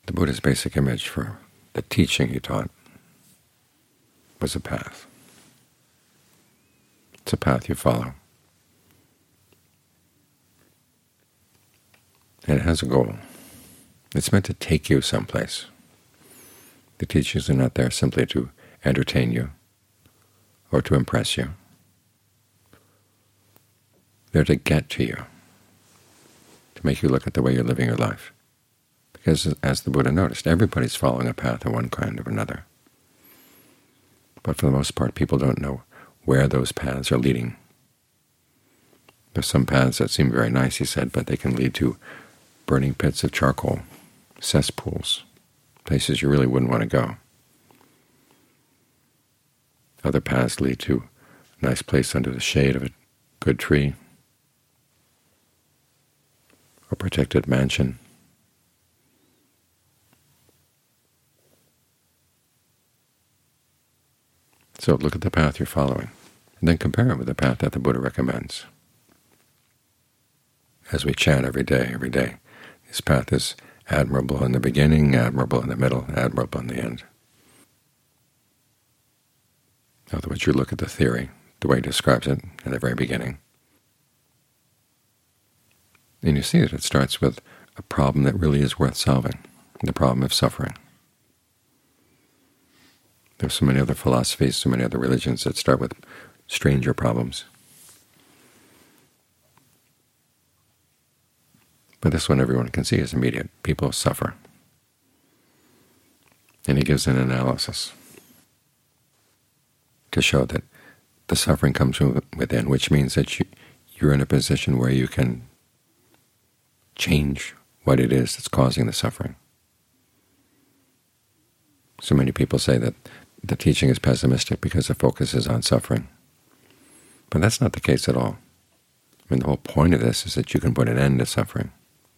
The Buddha's basic image for the teaching he taught was a path. It's a path you follow. And it has a goal. It's meant to take you someplace. The teachings are not there simply to entertain you or to impress you. They're to get to you, to make you look at the way you're living your life. Because as the Buddha noticed, everybody's following a path of one kind or another. But for the most part, people don't know where those paths are leading. There's some paths that seem very nice, he said, but they can lead to burning pits of charcoal, cesspools, places you really wouldn't want to go. Other paths lead to a nice place under the shade of a good tree, a protected mansion. So look at the path you're following, and then compare it with the path that the Buddha recommends. As we chant every day, this path is admirable in the beginning, admirable in the middle, admirable in the end. In other words, you look at the theory, the way he describes it in the very beginning, and you see that it starts with a problem that really is worth solving, the problem of suffering. There's so many other philosophies, so many other religions that start with stranger problems. But this one everyone can see is immediate. People suffer. And he gives an analysis to show that the suffering comes from within, which means that you're in a position where you can change what it is that's causing the suffering. So many people say that the teaching is pessimistic because the focus is on suffering. But that's not the case at all. I mean, the whole point of this is that you can put an end to suffering,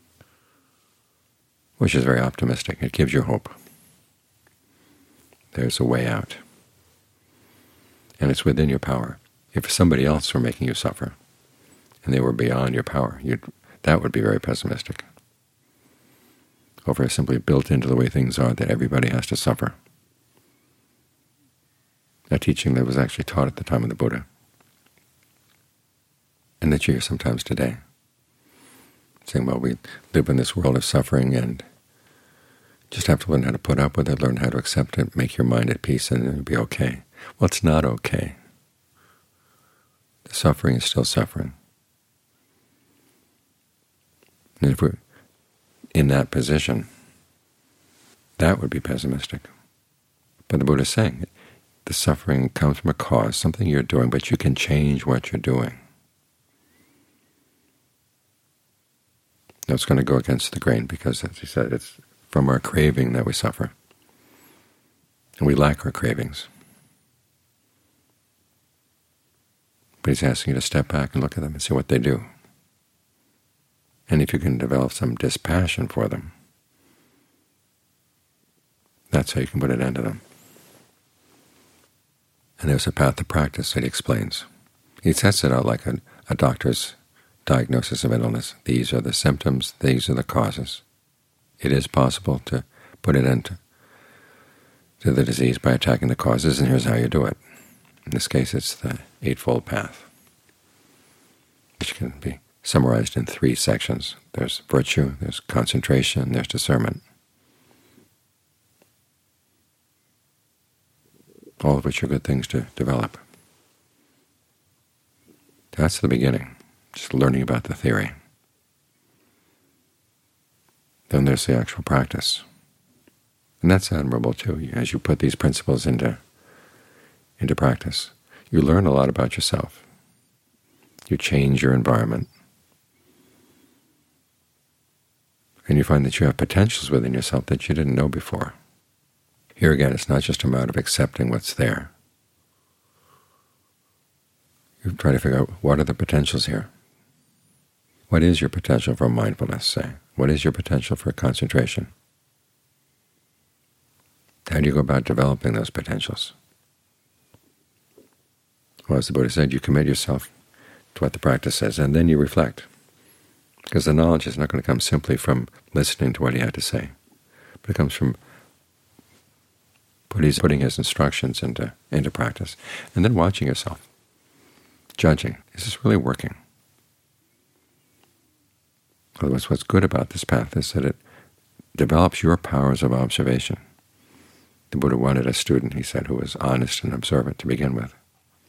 which is very optimistic. It gives you hope. There's a way out. And it's within your power. If somebody else were making you suffer, and they were beyond your power, that would be very pessimistic. Or if it's simply built into the way things are that everybody has to suffer. A teaching that was actually taught at the time of the Buddha, and that you hear sometimes today, saying, well, we live in this world of suffering and just have to learn how to put up with it, learn how to accept it, make your mind at peace, and it'll be okay. Well, it's not okay. The suffering is still suffering. And if we're in that position, that would be pessimistic. But the Buddha is saying the suffering comes from a cause, something you're doing, but you can change what you're doing. Now it's going to go against the grain because, as he said, it's from our craving that we suffer. And we lack our cravings. But he's asking you to step back and look at them and see what they do. And if you can develop some dispassion for them, that's how you can put an end to them. And there's a path to practice that he explains. He sets it out like a doctor's diagnosis of an illness. These are the symptoms, these are the causes. It is possible to put an end to the disease by attacking the causes, and here's how you do it. In this case, it's the Eightfold Path, which can be summarized in 3 sections. There's virtue, there's concentration, there's discernment, all of which are good things to develop. That's the beginning, just learning about the theory. Then there's the actual practice. And that's admirable too. As you put these principles into practice, you learn a lot about yourself. You change your environment. And you find that you have potentials within yourself that you didn't know before. Here again, it's not just a matter of accepting what's there. You try to figure out what are the potentials here. What is your potential for mindfulness, say? What is your potential for concentration? How do you go about developing those potentials? Well, as the Buddha said, you commit yourself to what the practice says, and then you reflect. Because the knowledge is not going to come simply from listening to what he had to say, but it comes from putting his instructions into practice, and then watching yourself, judging, is this really working? Otherwise, what's good about this path is that it develops your powers of observation. The Buddha wanted a student, he said, who was honest and observant to begin with.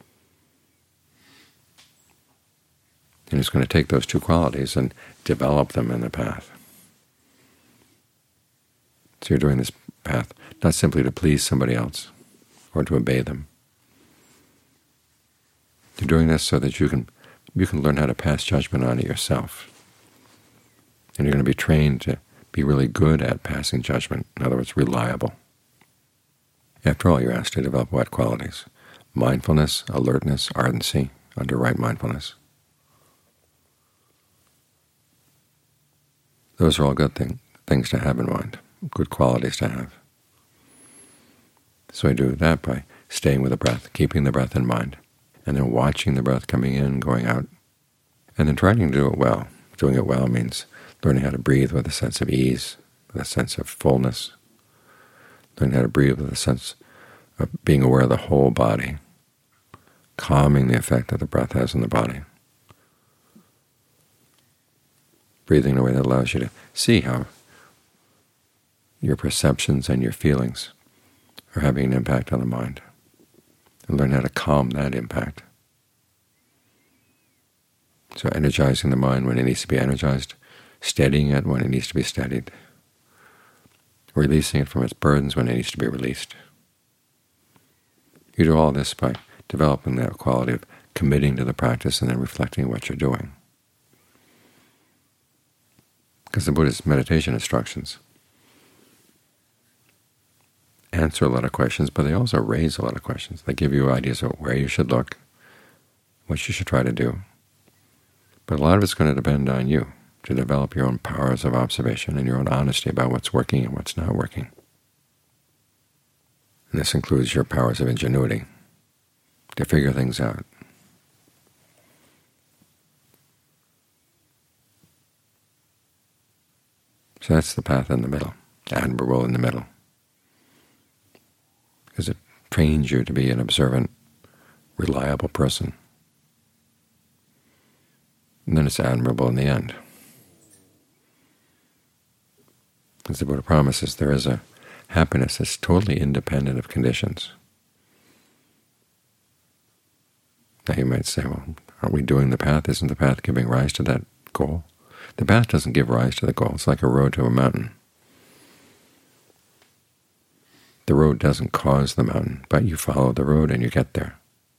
And he's going to take those two qualities and develop them in the path. So you're doing this path not simply to please somebody else or to obey them. You're doing this so that you can learn how to pass judgment on it yourself. And you're going to be trained to be really good at passing judgment, in other words, reliable. After all, you're asked to develop what qualities? Mindfulness, alertness, ardency, under right mindfulness. Those are all good things to have in mind, good qualities to have. So I do that by staying with the breath, keeping the breath in mind, and then watching the breath coming in, going out, and then trying to do it well. Doing it well means learning how to breathe with a sense of ease, with a sense of fullness, learning how to breathe with a sense of being aware of the whole body, calming the effect that the breath has on the body, breathing in a way that allows you to see how your perceptions and your feelings are having an impact on the mind, and learn how to calm that impact. So energizing the mind when it needs to be energized, steadying it when it needs to be steadied, releasing it from its burdens when it needs to be released. You do all this by developing that quality of committing to the practice and then reflecting what you're doing. Because the Buddha's meditation instructions answer a lot of questions, but they also raise a lot of questions. They give you ideas of where you should look, what you should try to do. But a lot of it's going to depend on you to develop your own powers of observation and your own honesty about what's working and what's not working. And this includes your powers of ingenuity to figure things out. So that's the path in the middle, admirable in the middle, because it trains you to be an observant, reliable person. And then it's admirable in the end. As the Buddha promises, there is a happiness that's totally independent of conditions. Now you might say, well, aren't we doing the path? Isn't the path giving rise to that goal? The path doesn't give rise to the goal. It's like a road to a mountain. The road doesn't cause the mountain, but you follow the road and you get there.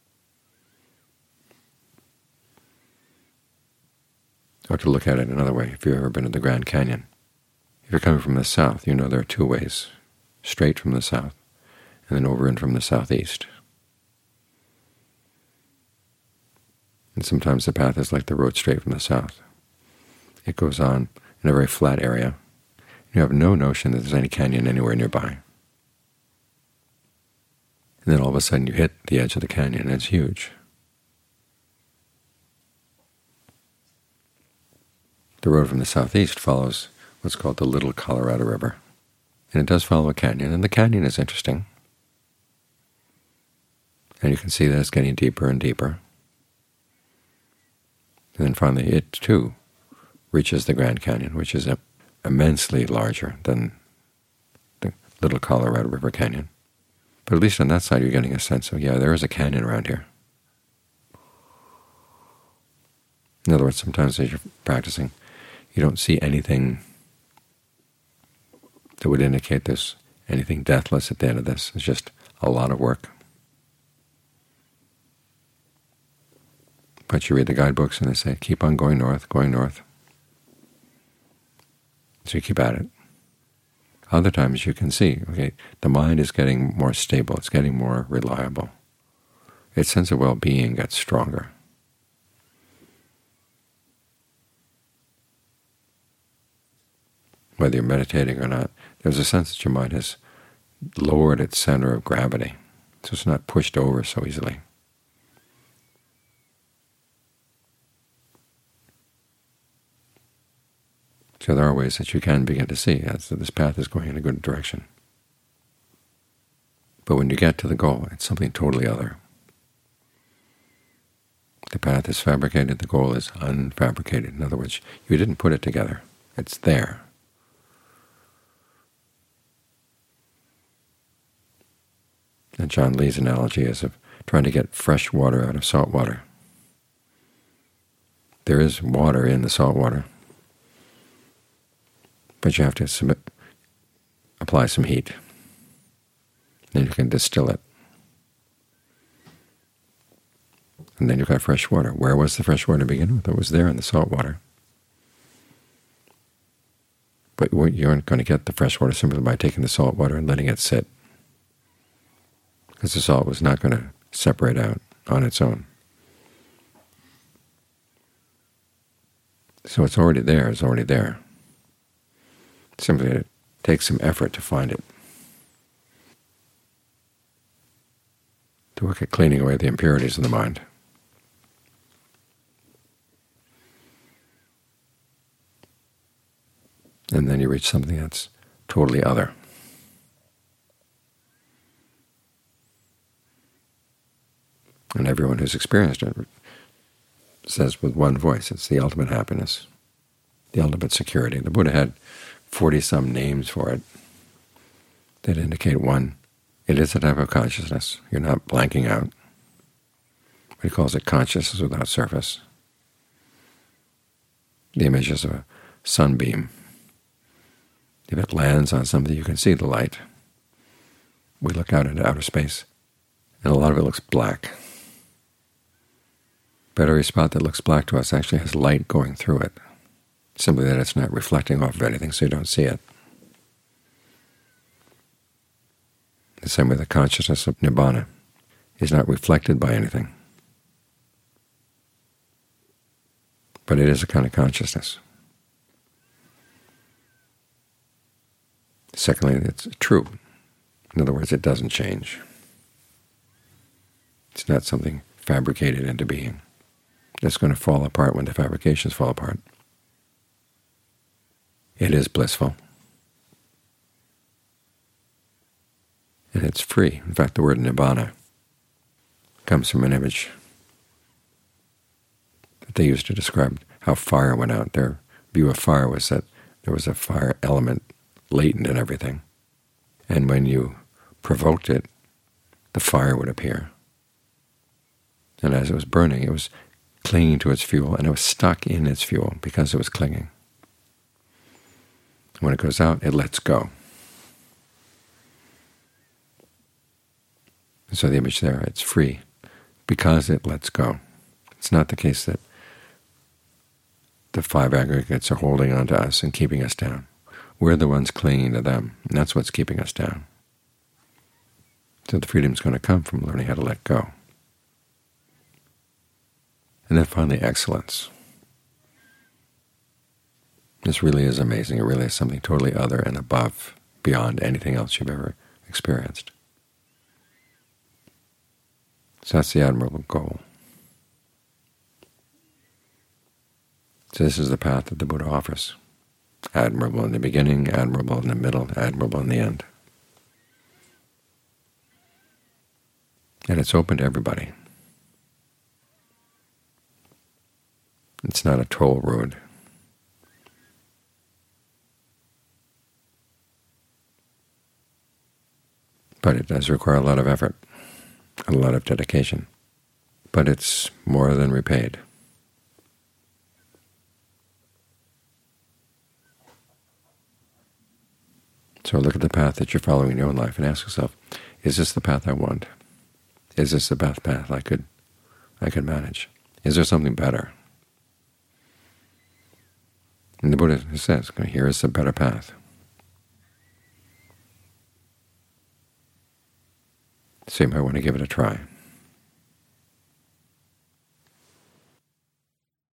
Or to look at it another way, if you've ever been to the Grand Canyon, if you're coming from the south, you know there are two ways, straight from the south and then over in from the southeast. And sometimes the path is like the road straight from the south. It goes on in a very flat area. You have no notion that there's any canyon anywhere nearby. And then all of a sudden you hit the edge of the canyon, and it's huge. The road from the southeast follows what's called the Little Colorado River. And it does follow a canyon, and the canyon is interesting. And you can see that it's getting deeper and deeper. And then finally it, too, reaches the Grand Canyon, which is immensely larger than the Little Colorado River Canyon. But at least on that side you're getting a sense of, yeah, there is a canyon around here. In other words, sometimes as you're practicing, you don't see anything that would indicate there's anything deathless at the end of this. It's just a lot of work. But you read the guidebooks and they say, keep on going north, going north. So you keep at it. Other times you can see, okay, the mind is getting more stable, it's getting more reliable. Its sense of well-being gets stronger. Whether you're meditating or not, there's a sense that your mind has lowered its center of gravity, so it's not pushed over so easily. So there are ways that you can begin to see that this path is going in a good direction. But when you get to the goal, it's something totally other. The path is fabricated, the goal is unfabricated. In other words, you didn't put it together. It's there. And John Lee's analogy is of trying to get fresh water out of salt water. There is water in the salt water, but you have to apply some heat. Then you can distill it. And then you've got fresh water. Where was the fresh water to begin with? It was there in the salt water. But you aren't going to get the fresh water simply by taking the salt water and letting it sit, because the salt was not going to separate out on its own. So it's already there. It's already there. Simply it takes some effort to find it, to work at cleaning away the impurities in the mind. And then you reach something that's totally other. And everyone who's experienced it says with one voice, it's the ultimate happiness, the ultimate security. The Buddha had 40-some names for it that indicate one, it is a type of consciousness. You're not blanking out. But he calls it consciousness without surface. The image is of a sunbeam. If it lands on something, you can see the light. We look out into outer space, and a lot of it looks black. But every spot that looks black to us actually has light going through it, simply that it's not reflecting off of anything, so you don't see it. The same way the consciousness of Nibbana is not reflected by anything, but it is a kind of consciousness. Secondly, it's true. In other words, it doesn't change. It's not something fabricated into being. It's going to fall apart when the fabrications fall apart. It is blissful. And it's free. In fact, the word Nibbana comes from an image that they used to describe how fire went out. Their view of fire was that there was a fire element latent in everything, and when you provoked it, the fire would appear. And as it was burning, it was clinging to its fuel, and it was stuck in its fuel because it was clinging. When it goes out, it lets go. And so the image there, it's free because it lets go. It's not the case that the five aggregates are holding on to us and keeping us down. We're the ones clinging to them, and that's what's keeping us down. So the freedom is going to come from learning how to let go. And then finally, excellence. This really is amazing. It really is something totally other and above, beyond anything else you've ever experienced. So that's the admirable goal. So this is the path that the Buddha offers. Admirable in the beginning, admirable in the middle, admirable in the end. And it's open to everybody. It's not a toll road. But it does require a lot of effort, a lot of dedication. But it's more than repaid. So look at the path that you're following in your own life and ask yourself, is this the path I want? Is this the best path I could manage? Is there something better? And the Buddha says, here is the better path. So you might want to give it a try.